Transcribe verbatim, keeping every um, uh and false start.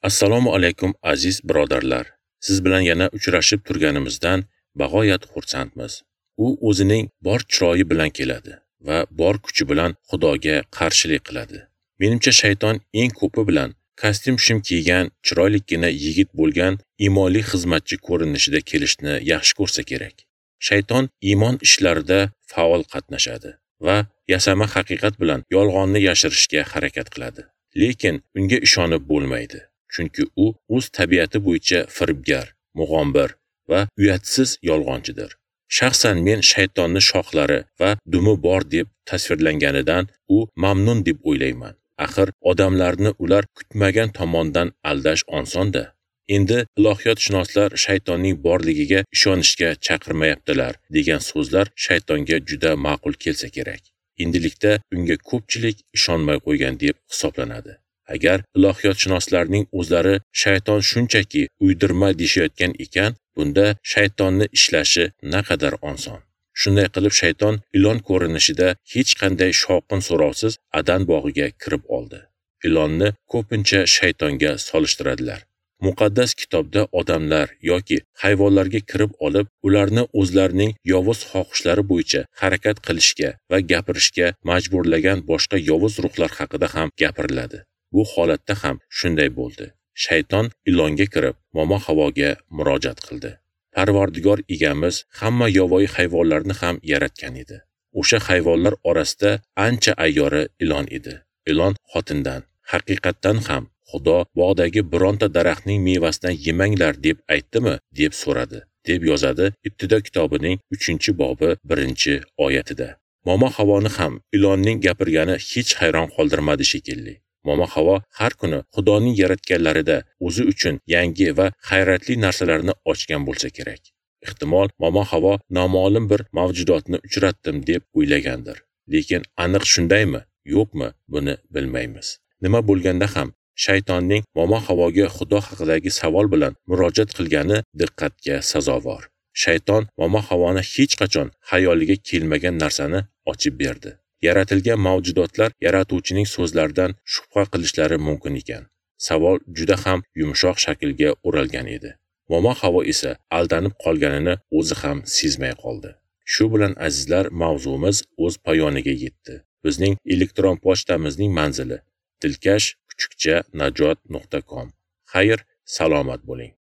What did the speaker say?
Assalomu alaykum aziz birodarlar. Siz bilan yana uchrashib turganimizdan bag'oyat xursandmiz. U o'zining bor chiroyi bilan keladi va bor kuchi bilan Xudoga qarshilik qiladi. Menimcha shayton eng ko'pi bilan kostyum shim kiygan, chiroylikkina yigit bo'lgan iymonli xizmatchi ko'rinishida kelishni yaxshi ko'rsa kerak. Shayton iymon ishlarida faol qatnashadi va yasama haqiqat bilan yolg'onni yashirishga harakat qiladi. Lekin unga ishonib bo'lmaydi. Chunki u o'z tabiati bo'yicha firibgar, mug'ombir va uyatsiz yolg'onchidir. Shaxsan men shaytonni shoxlari va dumi bor deb tasvirlanganidan u mamnun deb o'ylayman. Axir odamlarni ular kutmagan tomondan aldash oson-da. Endi ilohiyotshunoslar shaytonning borligiga ishonishga chaqirmayaptilar degan so'zlar shaytonga juda ma'qul kelsa kerak. Endilikda unga ko'pchilik ishonmay qo'ygan deb hisoblanadi. Agar ilohiyotshunoslarning o'zlari shayton shunchaki uydirma deyishayotgan ekan, bunda shaytonni ishlashi naqadar oson. Shunday qilib shayton ilon ko'rinishida hech qanday shovqin so'rovsiz Adan bog'iga kirib oldi. Ilonni ko'pincha shaytonga solishtiradilar. Muqaddas kitobda odamlar yoki hayvonlarga kirib olib, ularni o'zlarining yovuz xohishlari bo'yicha harakat qilishga va gapirishga majburlagan boshqa yovuz ruhlar haqida ham gapiriladi. Bu holatda ham shunday bo'ldi. Shayton ilonga kirib, momo Havoga murojaat qildi. Parvardigor egamiz hamma yovvoyi hayvonlarni ham yaratgan edi. O'sha hayvonlar orasida ancha ayyori ilon edi. Ilon xotindan, haqiqatdan ham Xudo bog'dagi bironta daraxtning mevasidan yemanglar deb aytdimi, deb so'radi, deb yozadi Ibtido kitobining uchinchi bobi birinchi oyatida. Momo Havoni ham ilonning gapirgani hech hayron qoldirmadi shekilli. Momo Havo har kuni Xudoning yaratganlarida o'zi uchun yangi va hayratli narsalarni ochgan bo'lsa kerak. Ehtimol Momo Havo noma'lum bir mavjudotni uchratdim deb o'ylagandir. Lekin aniq shundaymi, yo'qmi, buni bilmaymiz. Nima bo'lganda ham shaytonning Momo Havoga Xudo haqidagi savol bilan murojaat qilgani diqqatga sazovor. Shayton Momo Havoni hech qachon xayoliga kelmagan narsani ochib berdi. Yaratilgan mavjudotlar yaratuvchining so'zlaridan shubha qilishlari mumkin ekan. Savol juda ham yumshoq shaklga o'ralgan edi. Momo Havo esa aldanib qolganini o'zi ham sezmay qoldi. Shu bilan azizlar, mavzuimiz o'z poyoniga yetdi. Bizning elektron pochtamizning manzili dilkash kuchukcha najot nuqta com. Xayr, salomat bo'ling.